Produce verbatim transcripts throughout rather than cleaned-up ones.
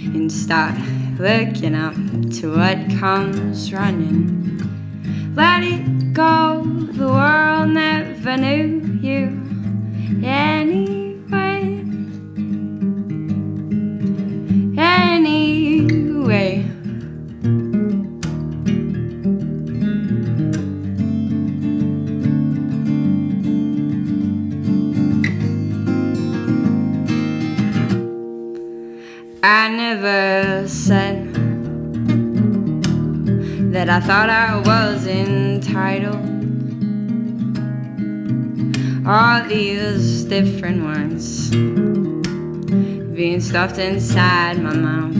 and start looking up to what comes running. Let it go, the world never knew you anyway. Anyway. I never said that I thought I was entitled. All these different words being stuffed inside my mouth.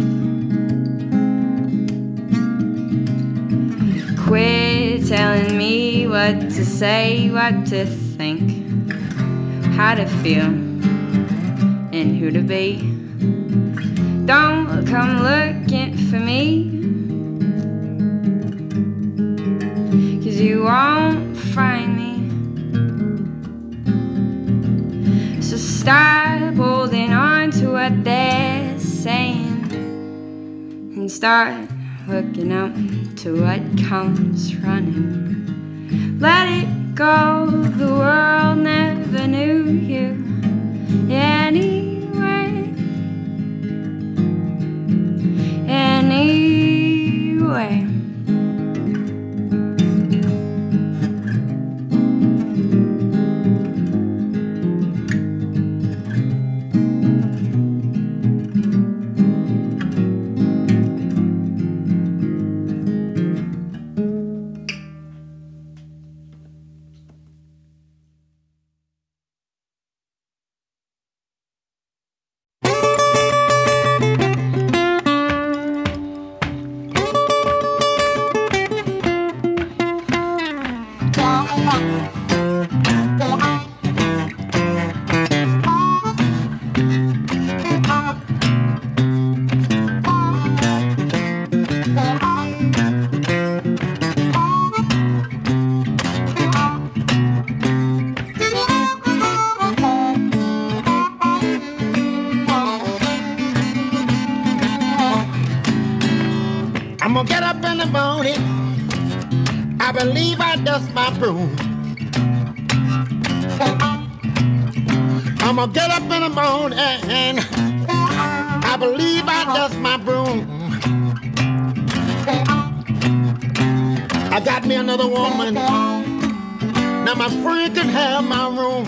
Quit telling me what to say, what to think, how to feel, and who to be. Don't come looking for me, 'cause you won't find me. So stop holding on to what they're saying and start looking up to what comes running. Let it go, the world never knew you anyway. Anyway. I'm gonna get up in the morning, I believe I dust my broom. I'm gonna get up in the morning, I believe I dust my broom. I got me another woman, now my friend can have my room.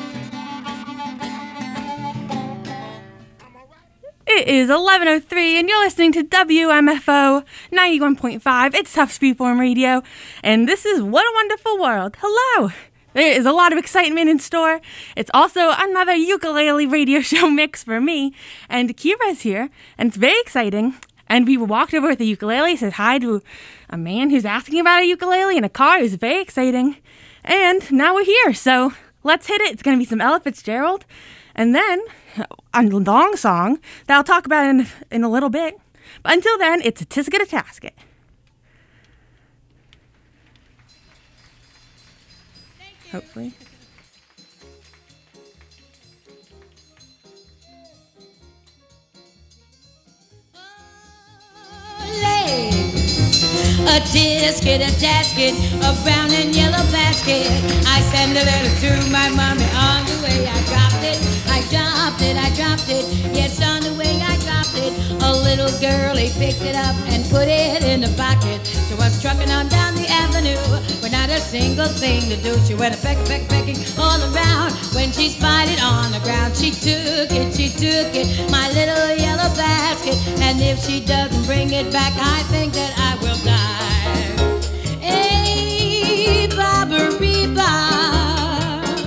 It is eleven oh three, and you're listening to W M F O ninety-one point five. It's Tufts Freeform Radio, and this is What a Wonderful World. Hello! There is a lot of excitement in store. It's also another ukulele radio show mix for me, and Kira's here, and it's very exciting. And we walked over with a ukulele, said hi to a man who's asking about a ukulele in a car. It was very exciting. And now we're here, so let's hit it. It's going to be some Ella Fitzgerald, and then a long song that I'll talk about in, in a little bit. But until then, it's a Tisket a Tasket. Hopefully. A tisket, a tasket, a brown and yellow basket. I send a letter to my mommy on the way. I dropped it, I dropped it, I dropped it. Yes, on the way I dropped it. A little girlie picked it up and put it in the pocket. She was trucking on down the avenue with not a single thing to do. She went a peck, peck, pecking all around. When she spied it on the ground, she took it, she took it, my little yellow basket. And if she doesn't bring it back, I think that I will die. Hey, Bobbery Bob,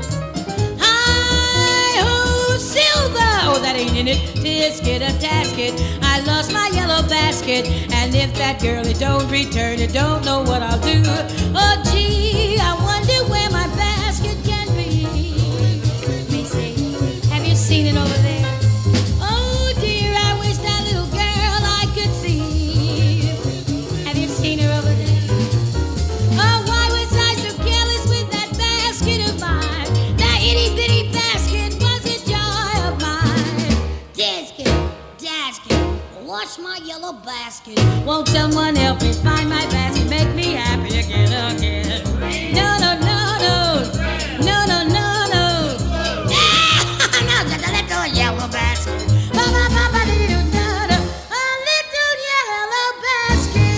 hi-ho, silver. Oh, that ain't in it. Tisket a tasket. I lost my yellow basket, and if that girlie don't return it, don't know what I'll do. Oh, gee, I wonder where my basket can be. Let me see. Have you seen it over there? Oh, dear, I wish that little girl I could see. Have you seen her over there? Oh, why was I so careless with that basket of mine? That itty-bitty basket was a joy of mine. Tasket, tasket. Wash my yellow basket. Won't someone help me find my basket? Make me happy again, again. No, no, no, no. No, no, no, no. No, just a little yellow basket. Ba, ba, ba, ba, dee, doo, da, da. A little yellow basket.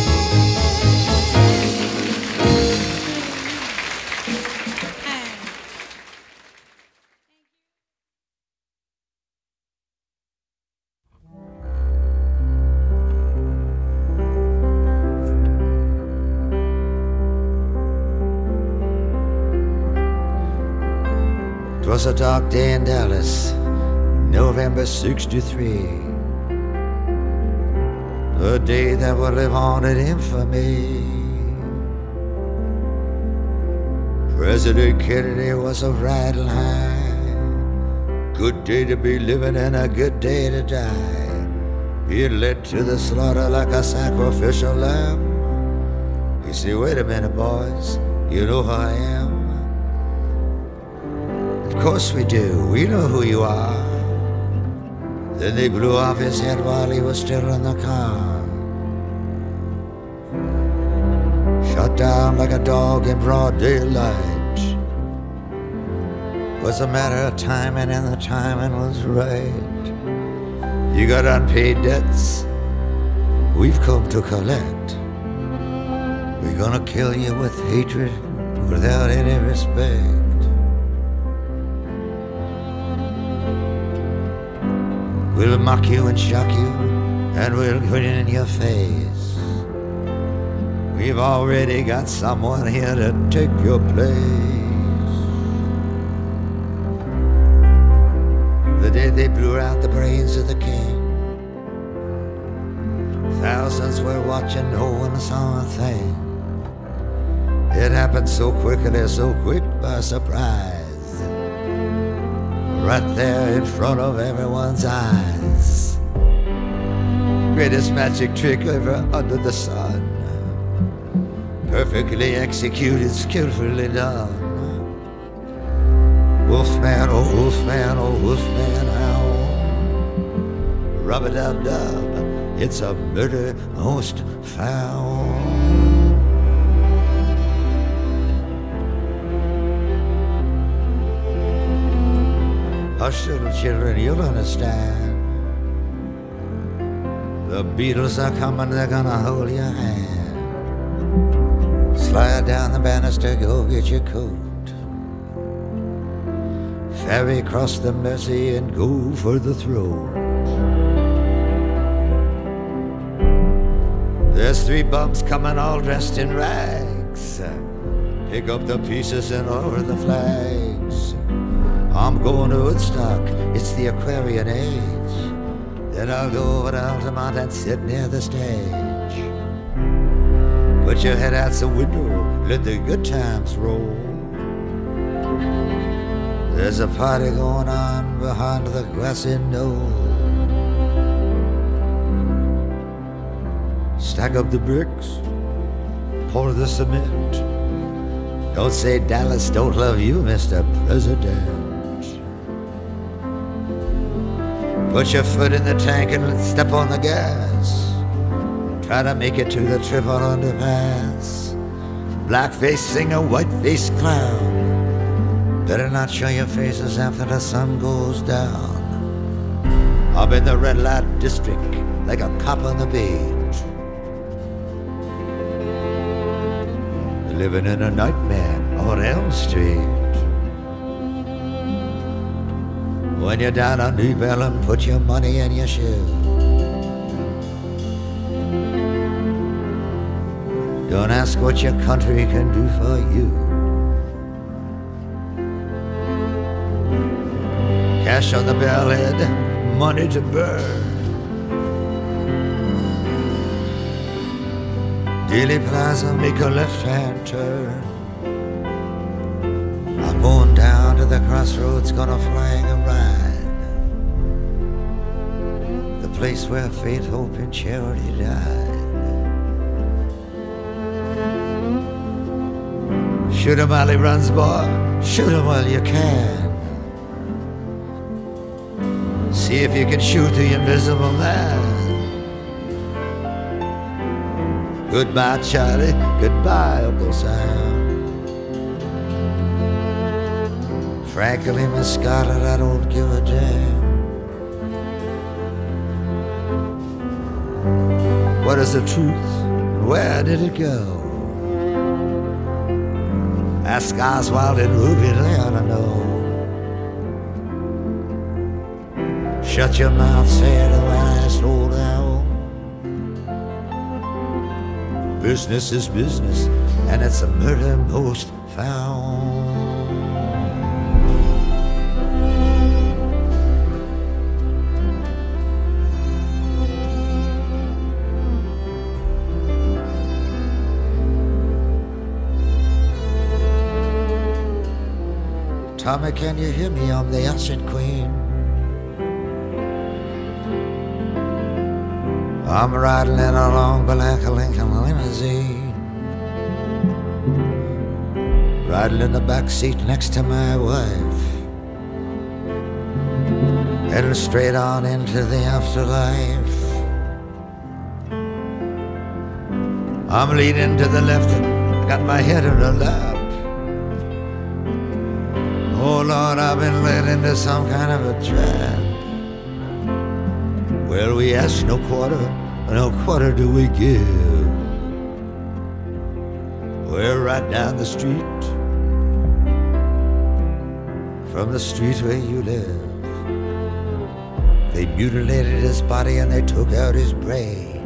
It was a dark day in Dallas, November sixty-three. A day that would live on in infamy. President Kennedy was a riding high. Good day to be living and a good day to die. He led to the slaughter like a sacrificial lamb. You see, wait a minute, boys, you know who I am? Of course we do, we know who you are. Then they blew off his head while he was still in the car. Shot down like a dog in broad daylight. Was a matter of timing, and the timing was right. You got unpaid debts, we've come to collect. We're gonna kill you with hatred without any respect. We'll mock you and shock you, and we'll grin in your face. We've already got someone here to take your place. The day they blew out the brains of the king, thousands were watching, no one saw a thing. It happened so quickly, so quick by surprise. Right there in front of everyone's eyes. Greatest magic trick ever under the sun. Perfectly executed, skillfully done. Wolfman, oh wolfman, oh wolfman, owl. Rub-a-dub-dub, it's a murder most foul. Hush, little children, you'll understand. The Beatles are coming, they're gonna hold your hand. Slide down the banister, go get your coat. Ferry across the Mersey and go for the throat. There's three bums coming all dressed in rags. Pick up the pieces and lower the flags. I'm going to Woodstock, it's the Aquarian age. Then I'll go over to Altamont and sit near the stage. Put your head out the window, let the good times roll. There's a party going on behind the grassy knoll. Stack up the bricks, pour the cement. Don't say Dallas don't love you, Mister President. Put your foot in the tank and step on the gas. Try to make it to the triple underpass. Blackface singer, whiteface clown. Better not show your faces after the sun goes down. I'm in the red light district like a cop on the beat. Living in a nightmare on Elm Street. When you're down on New Bellum, put your money in your shoe. Don't ask what your country can do for you. Cash on the bellhead, money to burn. Dealey Plaza, make a left-hand turn. I'm going down to the crossroads, gonna flag a ride. The place where faith, hope, and charity died. Shoot 'em while he runs, boy, shoot 'em while you can. See if you can shoot the invisible man. Goodbye, Charlie. Goodbye, Uncle Sam. Frankly, Miss Scarlett, I don't give a damn. What is the truth? Where did it go? Ask Oswald and Ruby, they ought to know. Shut your mouth, said when I slow down. Business is business, and it's a murder most found. Tommy, can you hear me? I'm the Ancient Queen. I'm riding in a long black Lincoln limousine, riding in the back seat next to my wife, heading straight on into the afterlife. I'm leaning to the left and got my head in her lap. Oh Lord, I've been led into some kind of a trap. Well, we ask no quarter, no quarter do we give. We're right down the street from the street where you live. They mutilated his body and they took out his brain.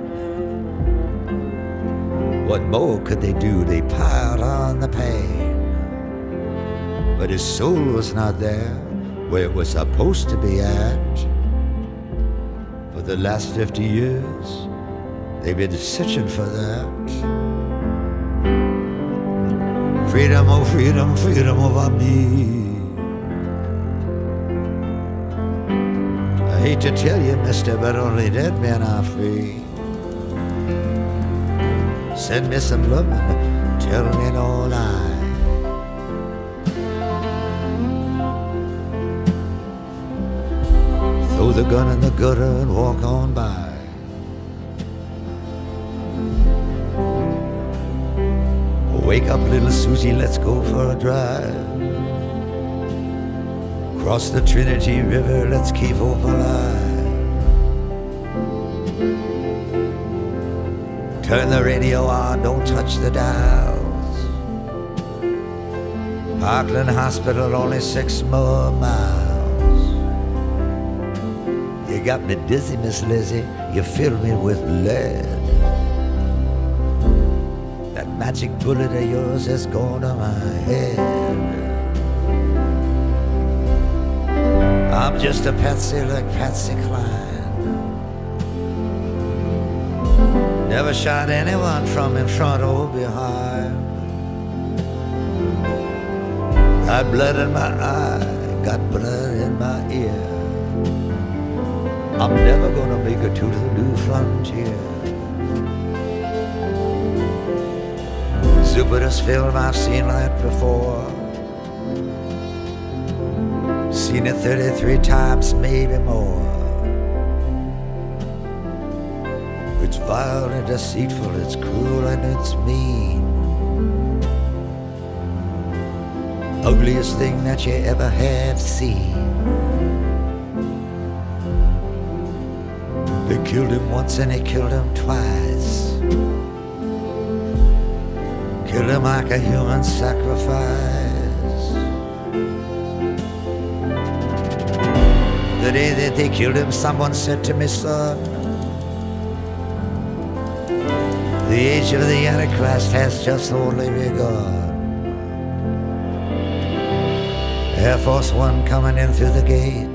What more could they do? They piled on the pain. But his soul was not there where it was supposed to be at. For the last fifty years, they've been searching for that. Freedom, oh freedom, freedom over me. I hate to tell you, mister, but only dead men are free. Send me some love, tell me no lie. Throw the gun in the gutter and walk on by. Wake up, little Susie, let's go for a drive. Cross the Trinity River, let's keep hope alive. Turn the radio on, don't touch the dials. Parkland Hospital, only six more miles. You got me dizzy, Miss Lizzie, you fill me with lead. That magic bullet of yours has gone to my head. I'm just a patsy like Patsy Cline. Never shot anyone from in front or behind. Got blood in my eye, got blood in my ear. I'm never gonna make it to the new frontier. Stupidest film I've seen like before. Seen it thirty-three times, maybe more. It's vile and deceitful, it's cruel and it's mean. Ugliest thing that you ever have seen. They killed him once and they killed him twice. Killed him like a human sacrifice. The day that they killed him, someone said to me, son, the age of the Antichrist has just only begun. Air Force One coming in through the gate.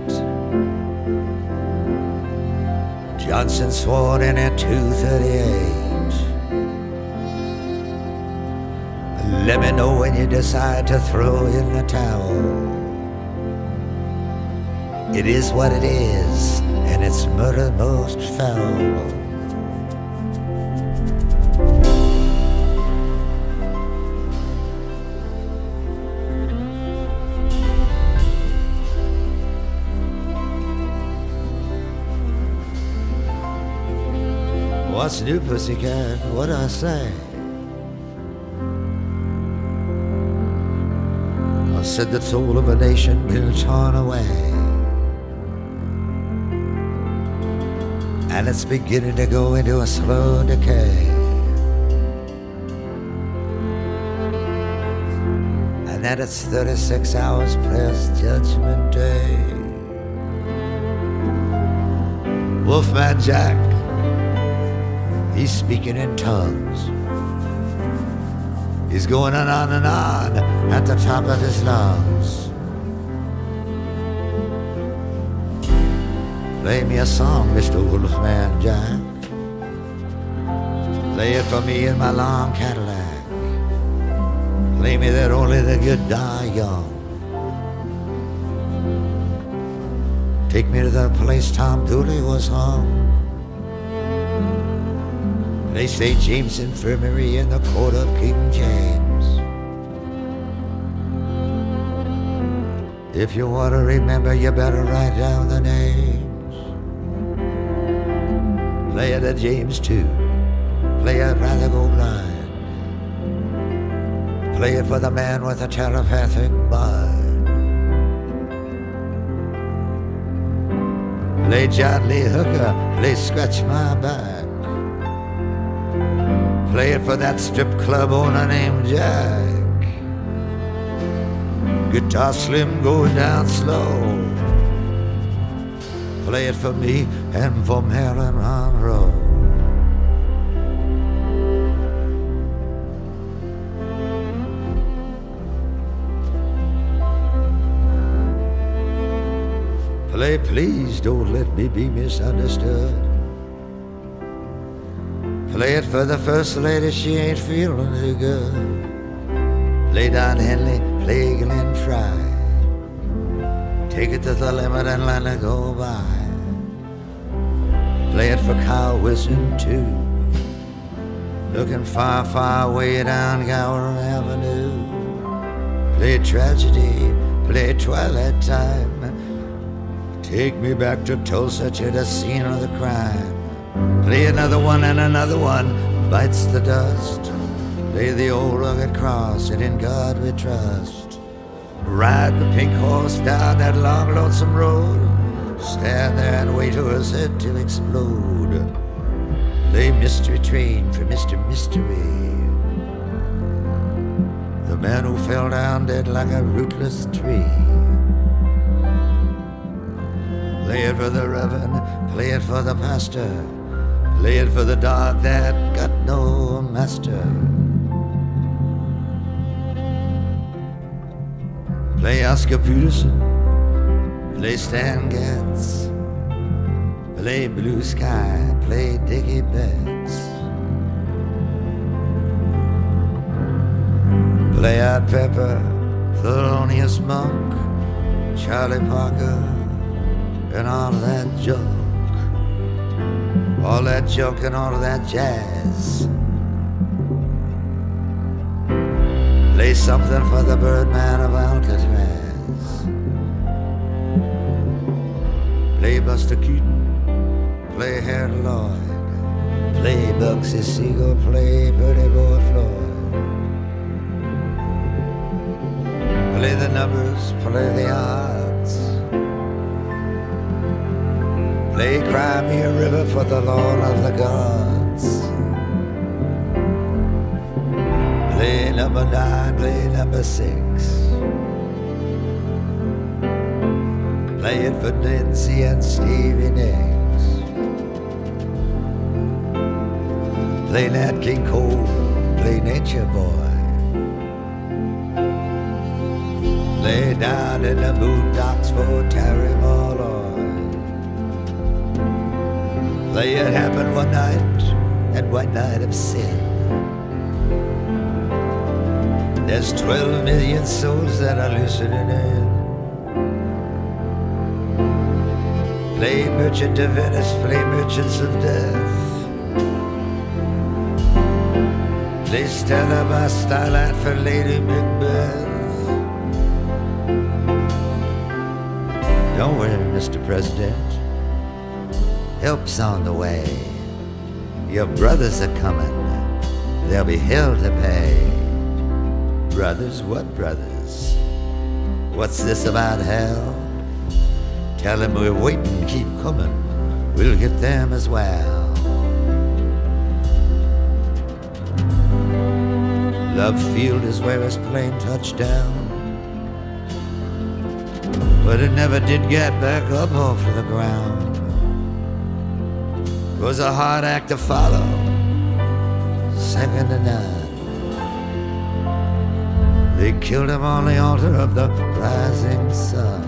Johnson sworn in at two thirty-eight. Let me know when you decide to throw in the towel. It is what it is, and it's murder most foul. What's new, pussycat? What do I say? I said the soul of a nation been torn away, and it's beginning to go into a slow decay. And that it's thirty-six hours past Judgment Day. Wolfman Jack, he's speaking in tongues. He's going on and on at the top of his lungs. Play me a song, Mister Wolfman Jack. Play it for me in my long Cadillac. Play me that only the good die young. Take me to the place Tom Dooley was hung. They say James Infirmary in the court of King James. If you want to remember, you better write down the names. Play it at James too. Play it Rather Go Blind. Play it for the man with a telepathic mind. Play John Lee Hooker. Play Scratch My Back. Play it for that strip club owner named Jack. Guitar Slim going down slow. Play it for me and for Marilyn Monroe. Play Please Don't Let Me Be Misunderstood. Play it for the first lady, she ain't feeling too good. Play Don Henley, play Glenn Fry. Take it to the limit and let it go by. Play it for Kyle Wilson too. Looking far, far way down Gower Avenue. Play Tragedy, play Twilight Time. Take me back to Tulsa to the scene of the crime. Play another one and another one bites the dust. Play the old rugged cross and in God we trust. Ride the pink horse down that long lonesome road. Stand there and wait for his head to explode. Play Mystery Train for Mister Mystery, the man who fell down dead like a rootless tree. Play it for the reverend, play it for the pastor. Play it for the dog that got no master. Play Oscar Peterson, play Stan Getz. Play Blue Sky, play Dickie Betts. Play Art Pepper, Thelonious Monk, Charlie Parker, and all that junk. All that junk and all of that jazz. Play something for the Birdman of Alcatraz. Play Buster Keaton, play Harold Lloyd. Play Bugsy Siegel, play Pretty Boy Floyd. Play the numbers, play the odds. Play Cry Me a River for the Lord of the Gods. Play number nine, play number six. Play it for Nancy and Stevie Nicks. Play Nat King Cole, play Nature Boy. Play down in the boondocks for Terry Malloy. Play It Happened One Night and One Night of Sin. There's twelve million souls that are listening in. Play Merchant of Venice, play Merchants of Death. Play Stella by Starlight for Lady Macbeth. Don't worry, Mister President, help's on the way. Your brothers are coming, there'll be hell to pay. Brothers, what brothers? What's this about hell? Tell them we're waiting, keep coming, we'll get them as well. Love Field is where his plane touched down, but it never did get back up off the ground. It was a hard act to follow, second to none. They killed him on the altar of the rising sun.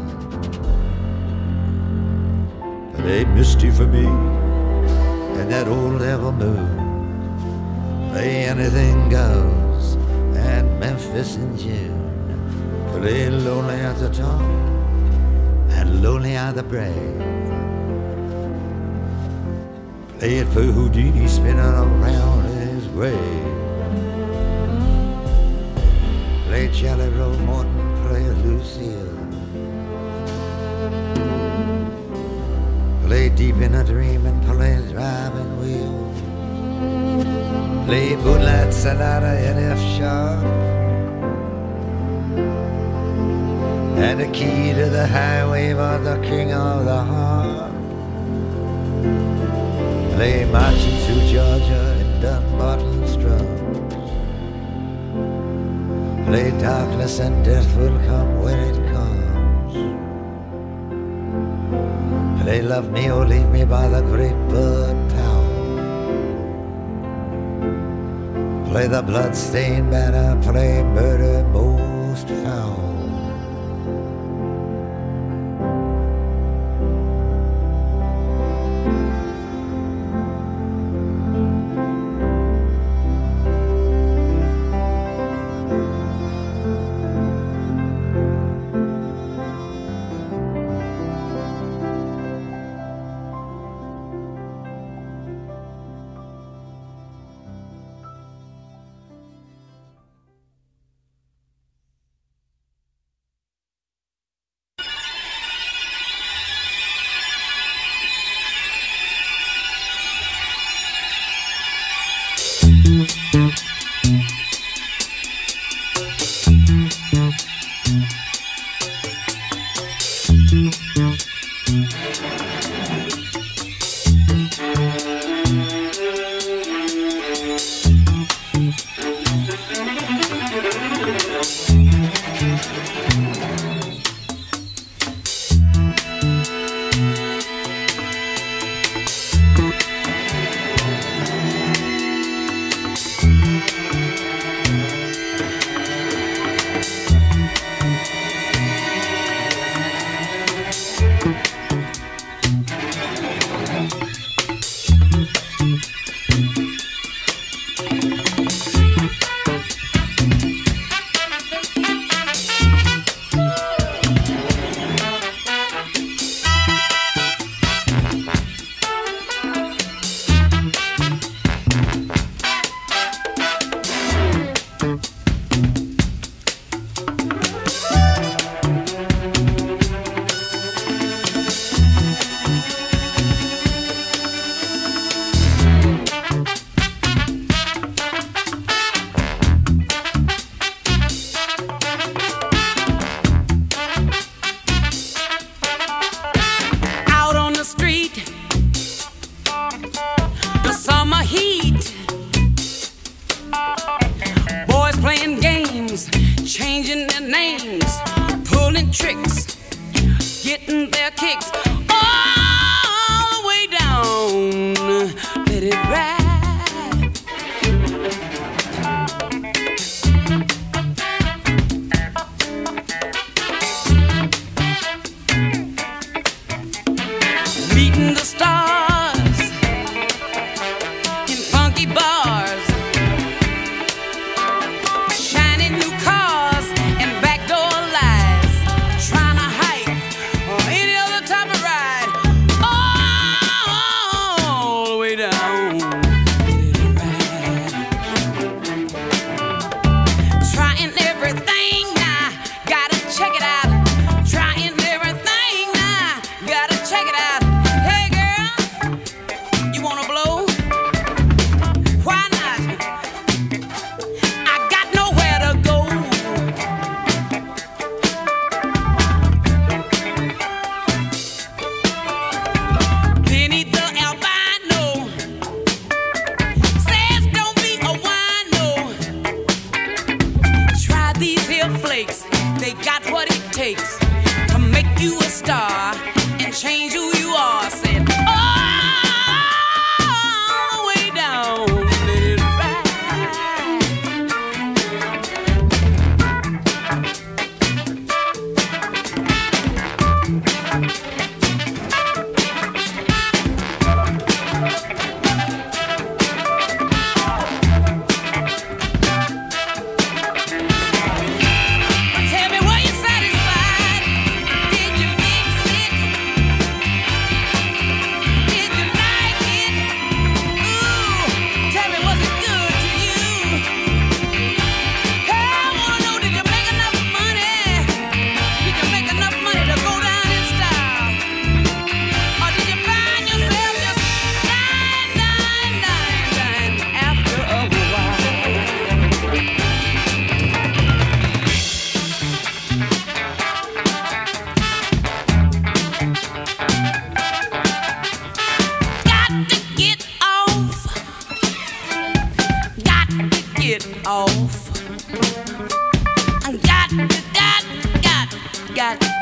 But ain't misty for me and that old devil moon. Play anything goes and Memphis in June. Play lonely at the top and lonely are the brave. Play it for Houdini spinning around his grave. Play Jelly Roll Morton, play Lucille. Play Deep in a Dream and play Driving Wheel. Play Moonlight Sonata in F sharp. And the key to the highway for the king of the harp. Play Marching Through Georgia in Dunbarton strums. Play Darkness and Death Will Come When It Comes. Play Love Me or Leave Me by the Great Bud Powell. Play the Bloodstained Banner, play Murder Most Foul. Time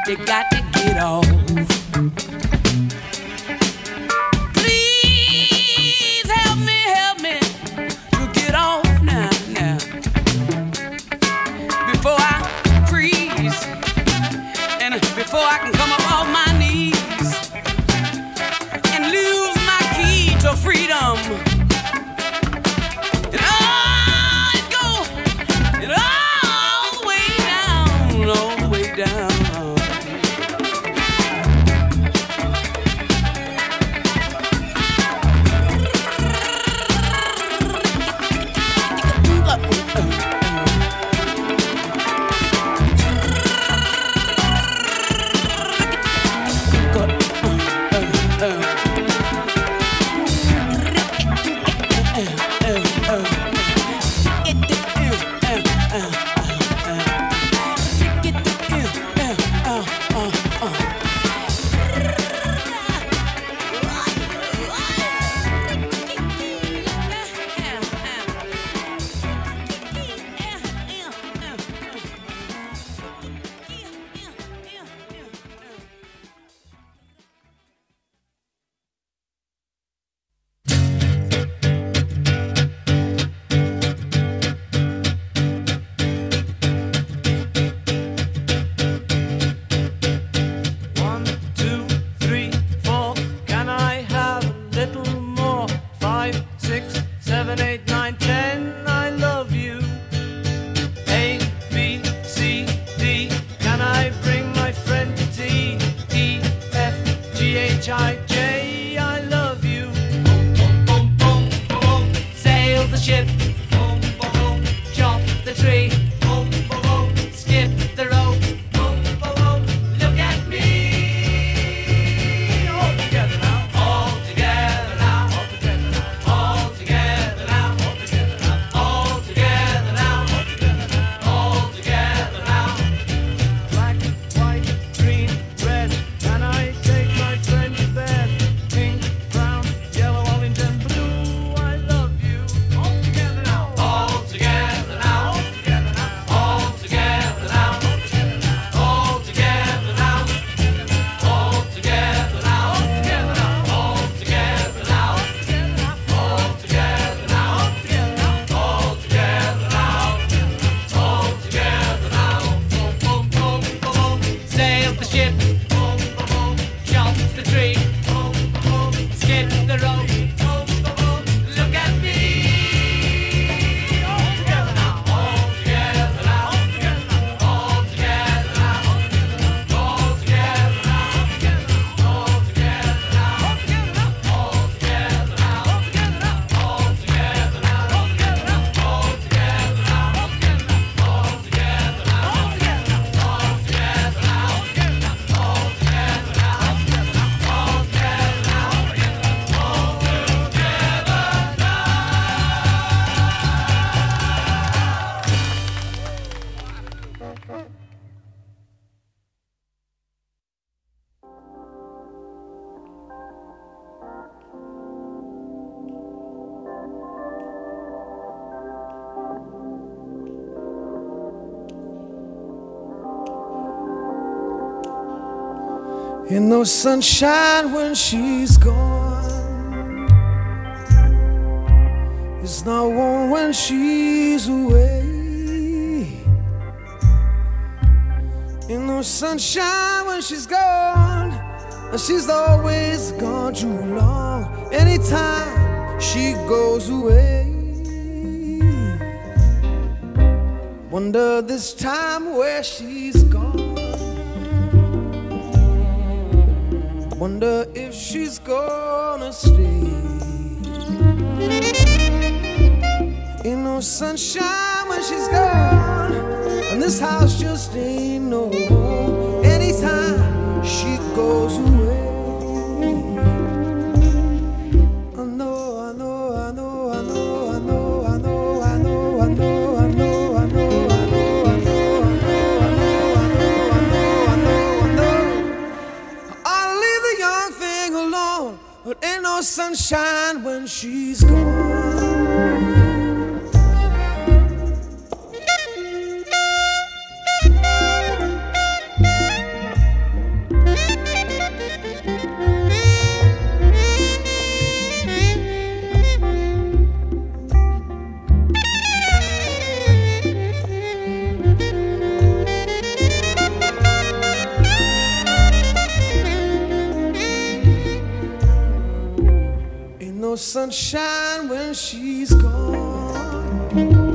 you got to get off. Please help me, help me to get off now, now. Before I freeze and before I can come up off my knees and lose my key to freedom. And oh, it go, and all the way down, all the way down. Ain't no sunshine when she's gone. It's not warm when she's away. Ain't no sunshine when she's gone, and she's always gone too long. Anytime she goes away, wonder this time where she's gone. Wonder if she's gonna stay. Ain't no sunshine when she's gone, and this house just ain't no home. Anytime she goes away, I know, I know, I know, I know, I know, I know, I know, I know, I know, I know, I know, I know, I know, I know, I know, I know, I know. I'll leave the young thing alone, but ain't no sunshine when she's gone. sunshine when she's gone.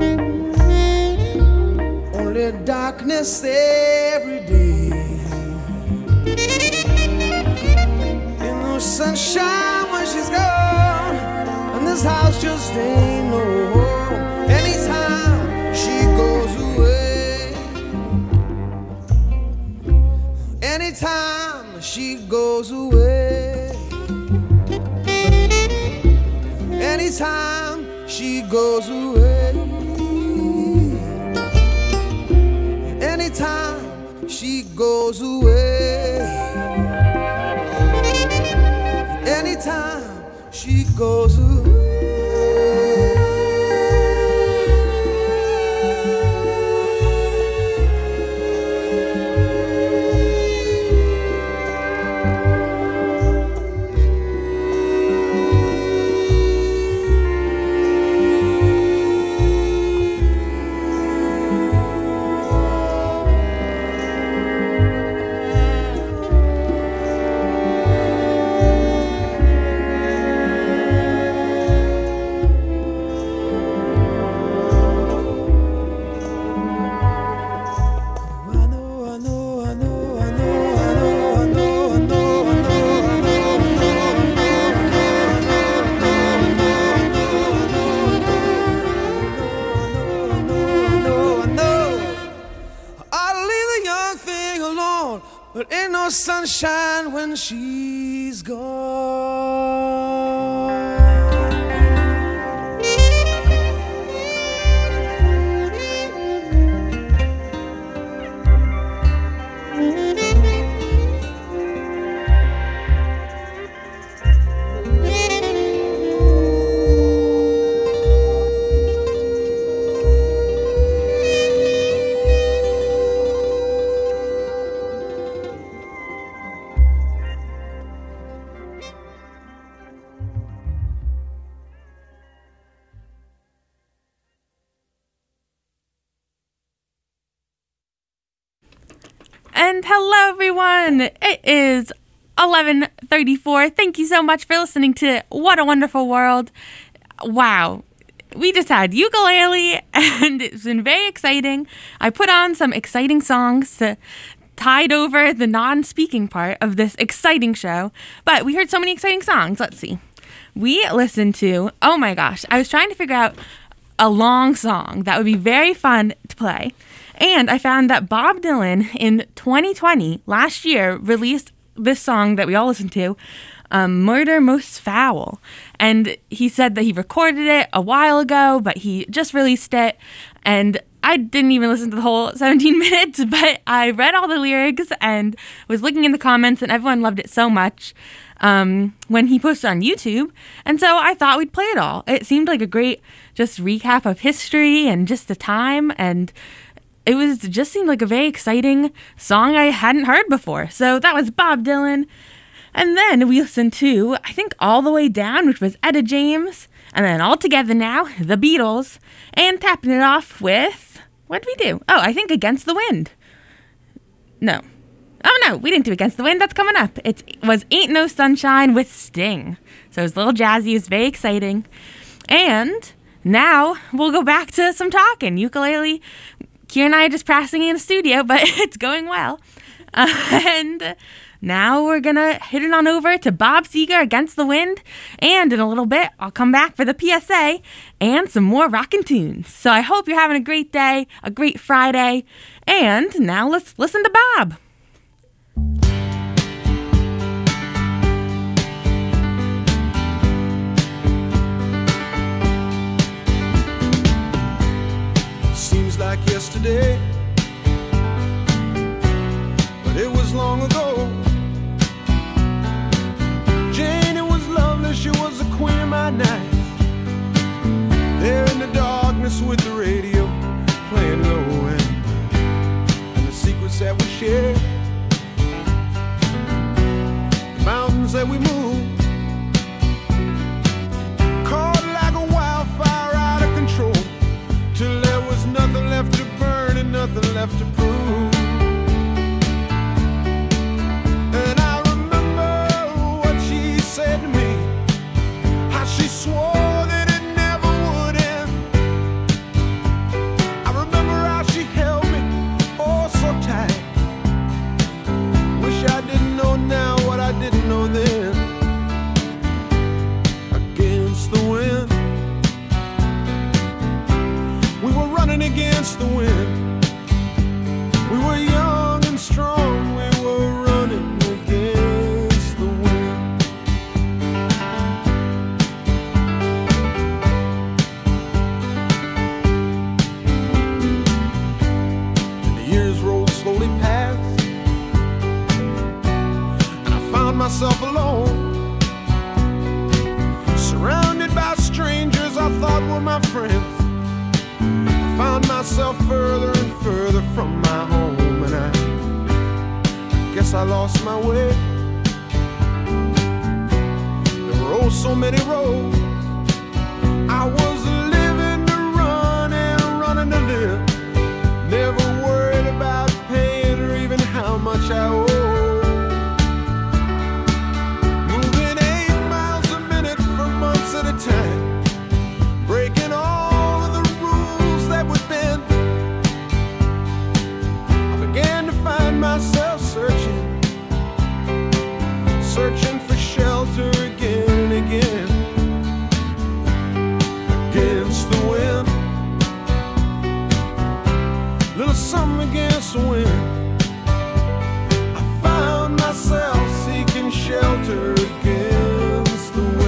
Only darkness every day. Ain't no sunshine when she's gone, and this house just ain't no home. Anytime she goes away, anytime she goes away, anytime she goes away, anytime she goes away, anytime she goes away. But ain't no sunshine when she's gone. And hello, everyone. It is eleven thirty-four. Thank you so much for listening to What a Wonderful World. Wow. We just had ukulele, and it's been very exciting. I put on some exciting songs to tide over the non-speaking part of this exciting show. But we heard so many exciting songs. Let's see. We listened to, oh my gosh, I was trying to figure out a long song that would be very fun to play. And I found that Bob Dylan in twenty twenty, last year, released this song that we all listened to, um, Murder Most Foul. And he said that he recorded it a while ago, but he just released it. And I didn't even listen to the whole seventeen minutes, but I read all the lyrics and was looking in the comments, and everyone loved it so much um, when he posted on YouTube. And so I thought we'd play it all. It seemed like a great just recap of history and just the time, and it was just seemed like a very exciting song I hadn't heard before. So that was Bob Dylan. And then we listened to, I think, All the Way Down, which was Etta James. And then All Together Now, The Beatles. And tapping it off with, what did we do? Oh, I think Against the Wind. No. Oh, no, we didn't do Against the Wind. That's coming up. It was Ain't No Sunshine with Sting. So it was a little jazzy. It was very exciting. And now we'll go back to some talking. Ukulele. Kira and I are just practicing in the studio, but it's going well. Uh, and now we're going to hit it on over to Bob Seger, Against the Wind. And in a little bit, I'll come back for the P S A and some more rockin' tunes. So I hope you're having a great day, a great Friday. And now let's listen to Bob. Seems like yesterday, but it was long ago. Jane, it was lovely, she was the queen of my night. There in the darkness with the radio playing low end, and the secrets that we shared, the mountains that we moved, caught like a wildfire out of control, till there was nothing left to burn and myself alone, surrounded by strangers I thought were my friends. I found myself further and further from my home, and I guess I lost my way. There were oh so many roads. I was living to run and running to live, never worried about paying or even how much I owe. Moving eight miles a minute for months at a time, breaking all of the rules that would bend. I began to find myself searching, searching for shelter again and again. Against the wind, little something against the wind. I found myself seeking shelter against the wind.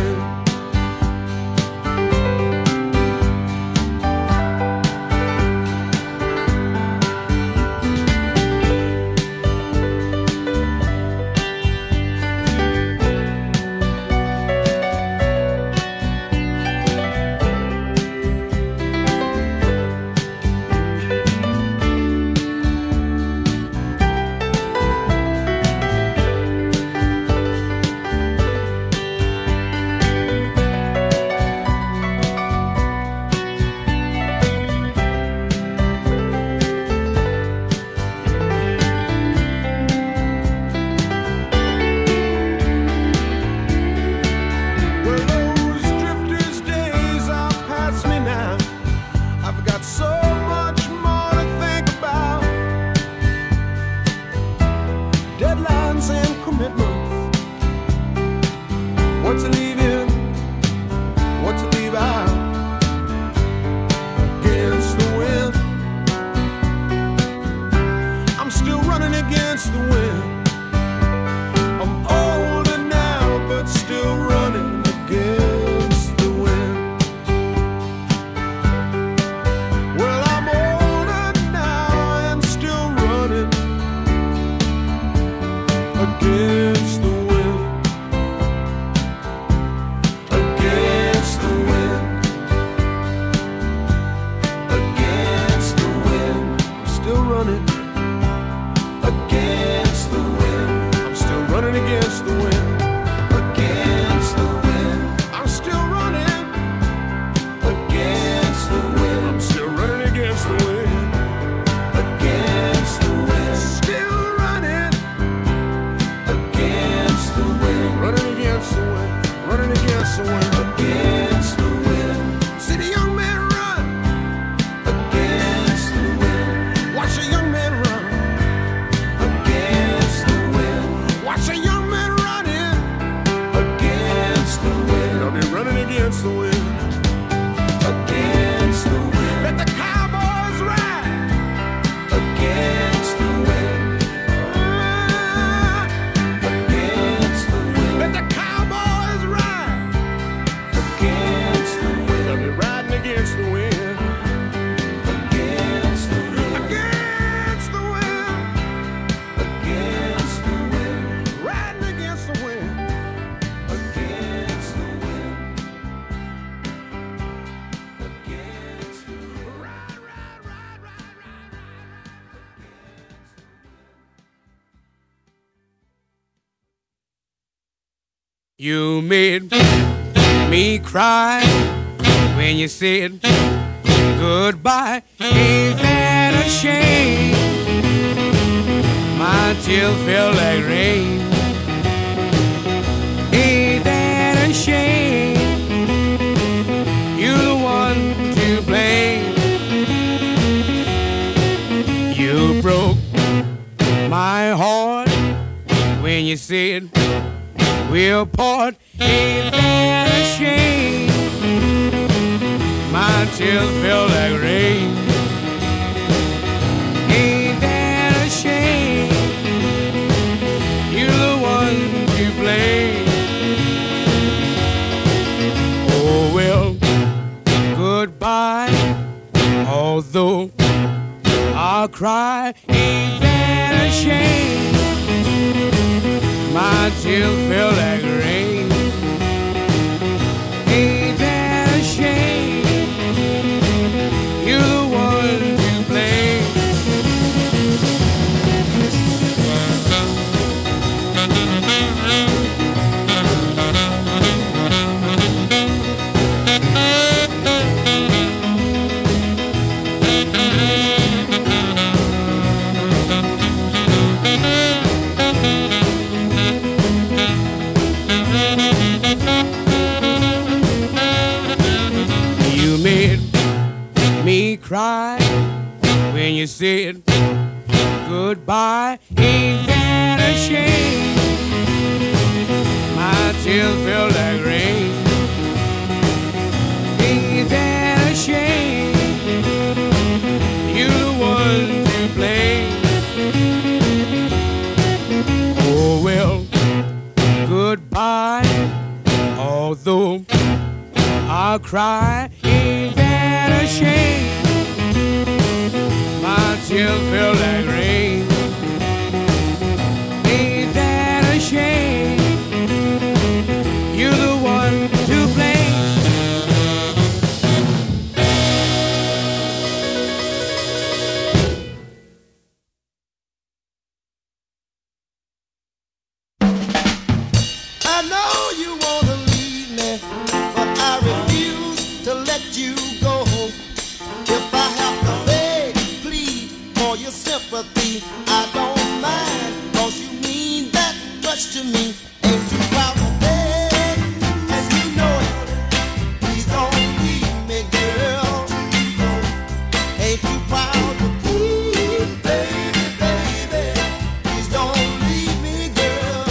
You made me cry when you said goodbye. Ain't that a shame? My tears feel like rain. Ain't that a shame? You're the one to blame. You broke my heart when you said we'll part. Ain't that a shame? My tears feel like rain. Ain't that a shame? You're the one to blame. Oh well, goodbye. Although I'll cry, ain't that a shame? My tears feel like rain. Ain't that a shame? You're the one to blame. You made me cry when you said goodbye. Ain't that a shame? My tears feel like rain. Ain't that a shame? You're the one to blame. Oh well, goodbye. Although I'll cry, ain't that a shame? My tears feel like rain. Ain't that a shame? You're the one to blame. I know you wanna leave me, but I refuse to let you go. If I have to beg, plead for your sympathy, I don't mind, 'cause you mean that much to me. Ain't too proud to beg, and you know it. Please don't leave me, girl. Ain't too proud to plead, baby, baby. Please don't leave me, girl.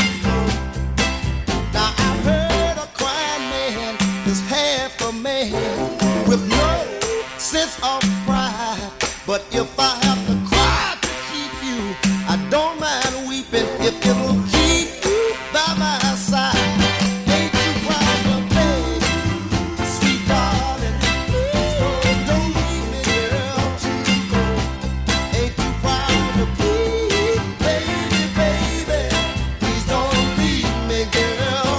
Now I've heard a crying man is half a man with no sense of pride. But if I have to cry to keep you, I don't mind weeping if it'll keep you by my side. Ain't you proud of me, sweet darling? Please don't leave me, girl. Ain't you proud of me, baby, baby? Please don't leave me, girl.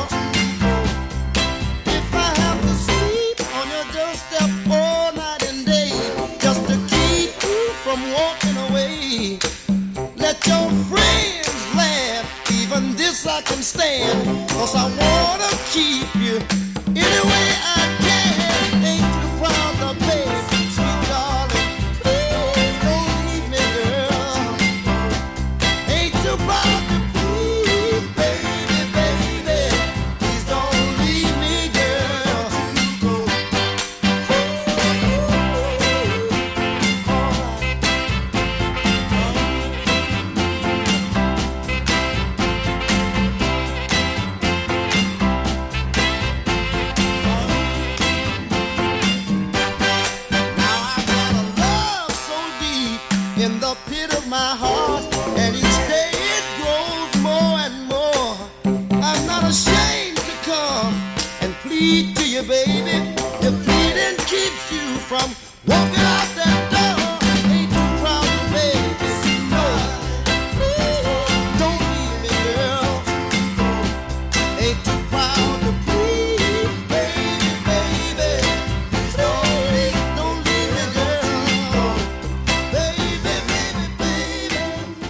If I have to sleep on your doorstep all night and day, just to keep you from walking away, let your friends laugh, even this I can stand, 'cause I wanna keep you any way I can. Ain't you proud of me, sweet darling? Please don't leave me, girl. Ain't you proud to please, baby, baby? Please don't leave me, girl. Now I've got a love so deep in the pit of my heart, and each day it grows more and more. I'm not ashamed to come and plead to you, baby. If pleading keeps you from walking out that door, ain't you proud of me? No, please don't leave me, girl. Ain't you proud to please, baby, baby? Don't leave, don't leave me, girl. Baby, baby, baby,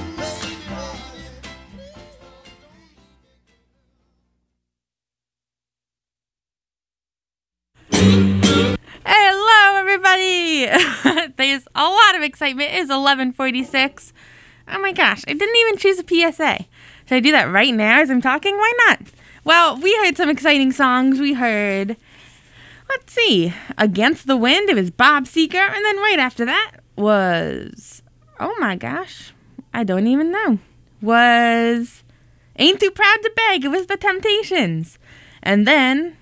Hello, everybody! There's a lot of excitement. It's eleven forty-six. Oh my gosh, I didn't even choose a P S A. Should I do that right now as I'm talking? Why not? Well, we heard some exciting songs. We heard, let's see, Against the Wind. It was Bob Seger. And then right after that was, oh my gosh, I don't even know. Was Ain't Too Proud to Beg. It was The Temptations. And then,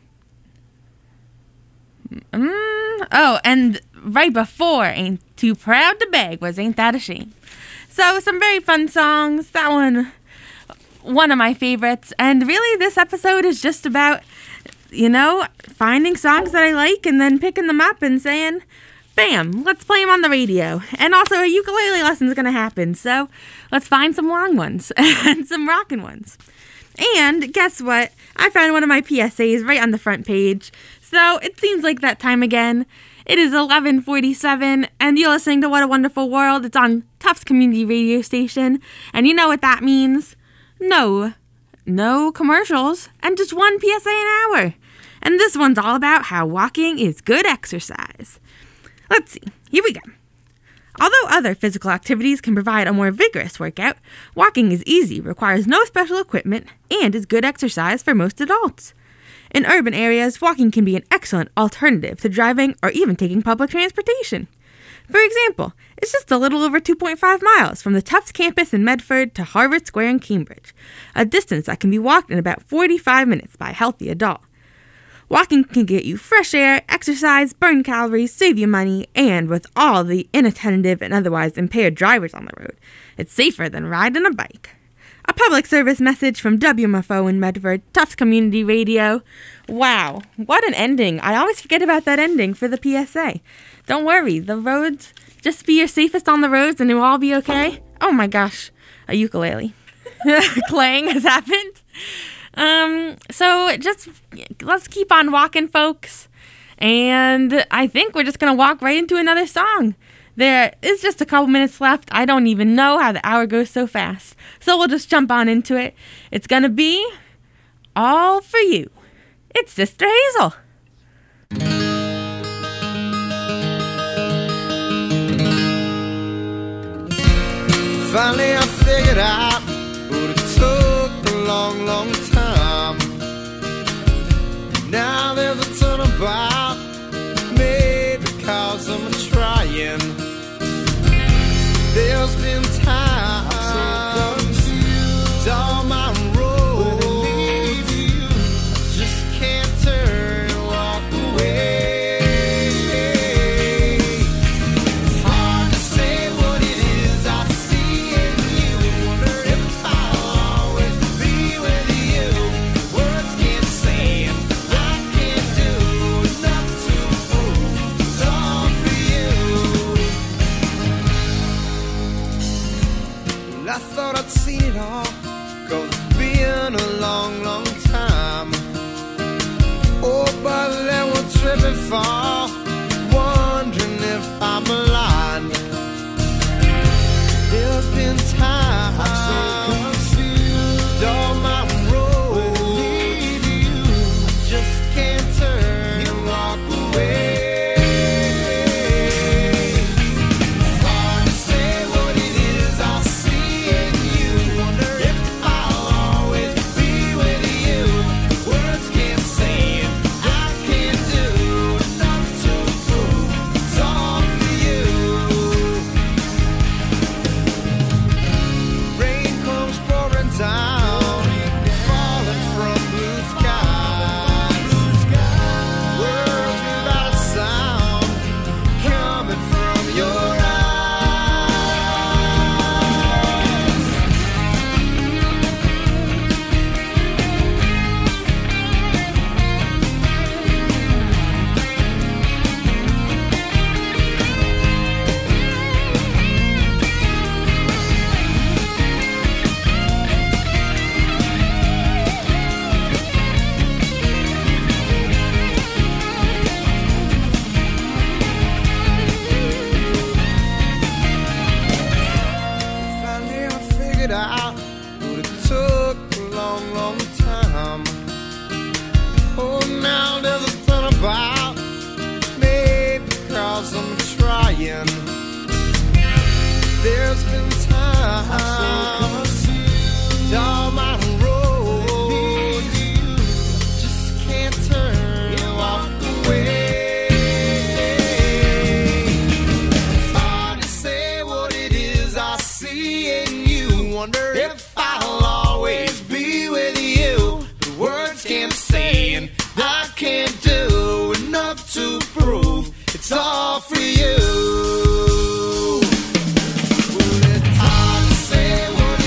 mm, oh, and right before Ain't Too Proud to Beg was Ain't That a Shame. So some very fun songs. That one, one of my favorites. And really this episode is just about, you know, finding songs that I like and then picking them up and saying, Bam! Let's play them on the radio. And also, a ukulele lesson is going to happen, so let's find some long ones and some rockin' ones. And guess what? I found one of my P S As right on the front page, so it seems like that time again. It is eleven forty-seven, and you're listening to What a Wonderful World. It's on Tufts Community Radio Station, and you know what that means. No, no commercials, and just one P S A an hour. And this one's all about how walking is good exercise. Let's see, here we go. Although other physical activities can provide a more vigorous workout, walking is easy, requires no special equipment, and is good exercise for most adults. In urban areas, walking can be an excellent alternative to driving or even taking public transportation. For example, it's just a little over two point five miles from the Tufts campus in Medford to Harvard Square in Cambridge, a distance that can be walked in about forty-five minutes by a healthy adult. Walking can get you fresh air, exercise, burn calories, save you money, and with all the inattentive and otherwise impaired drivers on the road, it's safer than riding a bike. A public service message from W M F O in Medford, Tufts Community Radio. Wow, what an ending. I always forget about that ending for the P S A. Don't worry, the roads, just be your safest on the roads and it will all be okay. Oh my gosh, a ukulele. Clang has happened. Um, so just, let's keep on walking, folks. And I think we're just going to walk right into another song. There is just a couple minutes left. I don't even know how the hour goes so fast. So we'll just jump on into it. It's going to be All For You. It's Sister Hazel. Finally I figured out, but it took a long, long time. Now there's a turnabout, maybe because I'm trying. There's been time, I'm so confused, all my road leads you. I just can't turn and walk away. It's hard to say what it is I see in you. Wonder if I'll always be with you. Words can't say it, I can't do enough to prove it's all for you. Well, I thought I'd seen it all, 'cause it's been a long, long time. Oh, but then we'll trip and fall, wondering if I'm blind. There's been time, I'm so confused, all my road lead you. I just can't turn and walk away. It's hard to say what it is I see in you. Wonder if I'll always be with you. Words can't say it, I can't do enough to prove it's all for you. Rain comes pouring down, falling from blue skies. Words without a sound, coming from your eyes. Finally I figured out, but it took a long, long time. Oh, now there's a turnabout, maybe because I'm trying. There's been time, I'm so confused, all my road you just can't turn and walk away. It's hard to say what it is I see in you. Wonder if I'll always be with you. The words can't say and I can't do enough to prove it's all for you. Well, it's hard to say what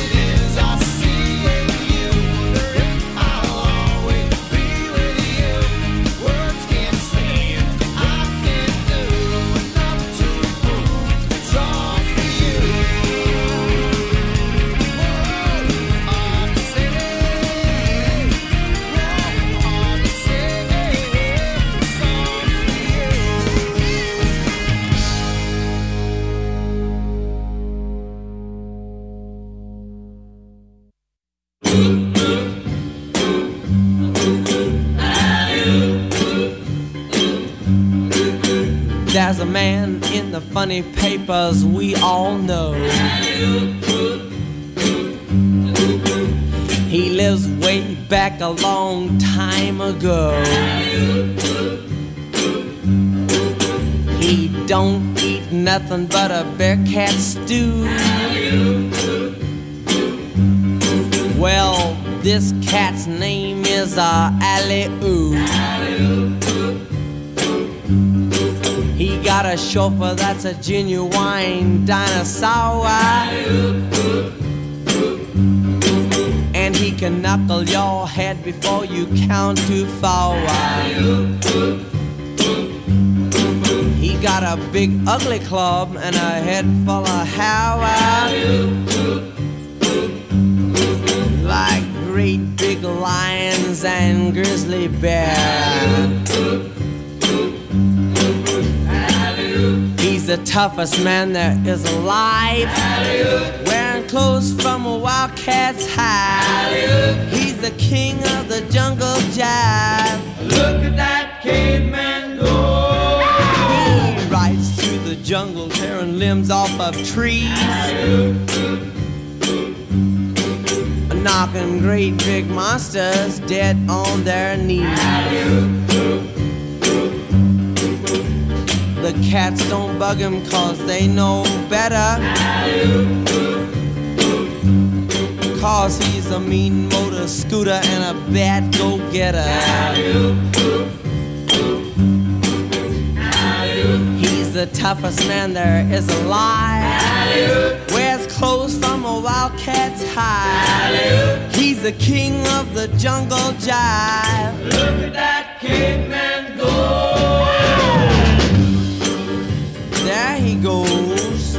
There's a man in the funny papers we all know. He lives way back a long time ago. He don't eat nothing but a bear cat stew. Well, this cat's name is uh, Alley-Oo. He got a chauffeur that's a genuine dinosaur. And he can knuckle your head before you count to four. He got a big ugly club and a head full of hair. Like great big lions and grizzly bears. He's the toughest man there is alive. Wearing clothes from a wildcat's hide. He's the king of the jungle jive. Look at that caveman go. He rides through the jungle tearing limbs off of trees. Knocking great big monsters dead on their knees. The cats don't bug him cause they know better. Cause he's a mean motor scooter and a bad go-getter. He's the toughest man there is alive. Wears clothes from a wildcat's hide. He's the king of the jungle jive. Look at that caveman go. There he goes.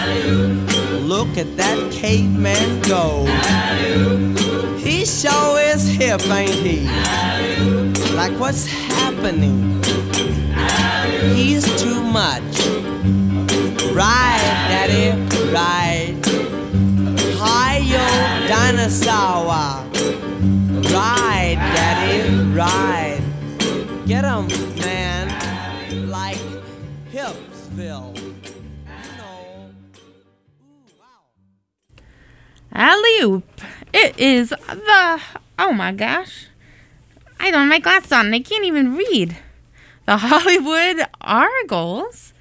Look at that caveman go. He sure is hip, ain't he? Like what's happening? He's too much. Ride, daddy, ride. Hi-yo, dinosaur. Ride, daddy, ride. Get him, man. Like Hipsville. You know. Ooh, wow. Alley-oop. It is the... Oh my gosh. I don't have my glasses on and I can't even read. The Hollywood Argylls.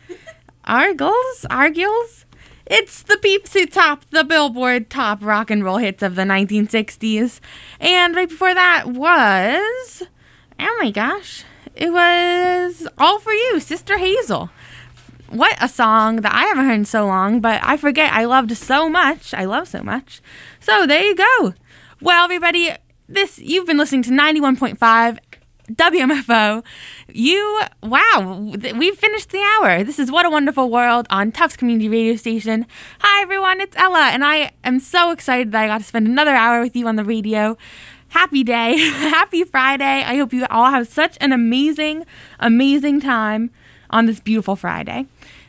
Argylls? Argylls? It's the peeps who topped the Billboard top rock and roll hits of the nineteen sixties. And right before that was... Oh my gosh. It was All For You, Sister Hazel. What a song that I haven't heard in so long, but I forget I loved so much. I love so much. So there you go. Well, everybody, this you've been listening to ninety-one point five W M F O. You, wow, we've finished the hour. This is What a Wonderful World on Tufts Community Radio Station. Hi, everyone, it's Ella, and I am so excited that I got to spend another hour with you on the radio. Happy day. Happy Friday. I hope you all have such an amazing, amazing time on this beautiful Friday.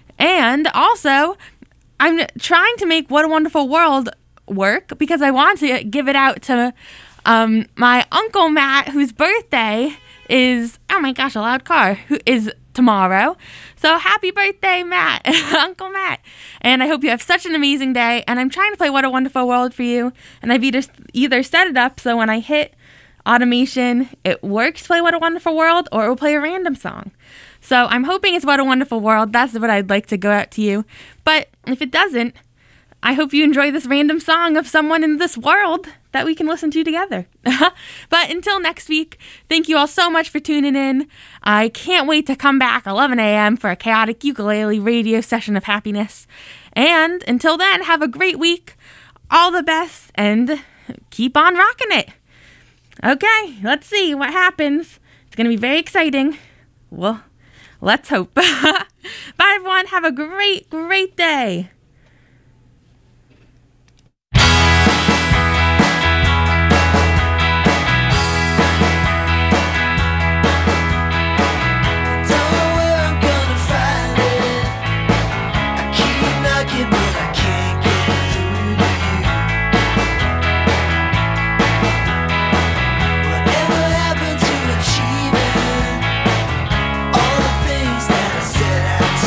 And also, I'm trying to make What a Wonderful World work because I want to give it out to um, my Uncle Matt, whose birthday is, oh my gosh, a loud car, who is tomorrow. So happy birthday, Matt, Uncle Matt. And I hope you have such an amazing day. And I'm trying to play What a Wonderful World for you. And I've either, either set it up so when I hit automation, it works to play What a Wonderful World, or it will play a random song. So I'm hoping it's What a Wonderful World. That's what I'd like to go out to you. But if it doesn't, I hope you enjoy this random song of someone in this world that we can listen to together. But until next week, thank you all so much for tuning in. I can't wait to come back eleven a.m. for a chaotic ukulele radio session of happiness. And until then, have a great week. All the best, and keep on rocking it. Okay, let's see what happens. It's going to be very exciting. Well, let's hope. Bye, everyone. Have a great, great day. All the things that I said I'd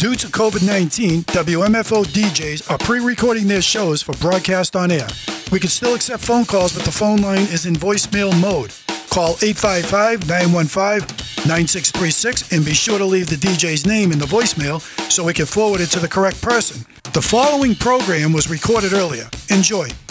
Due to COVID nineteen, W M F O D Js are pre-recording their shows for broadcast on air. We can still accept phone calls, but the phone line is in voicemail mode. Call eight five five, nine one five, nine six three six and be sure to leave the D J's name in the voicemail so we can forward it to the correct person. The following program was recorded earlier. Enjoy.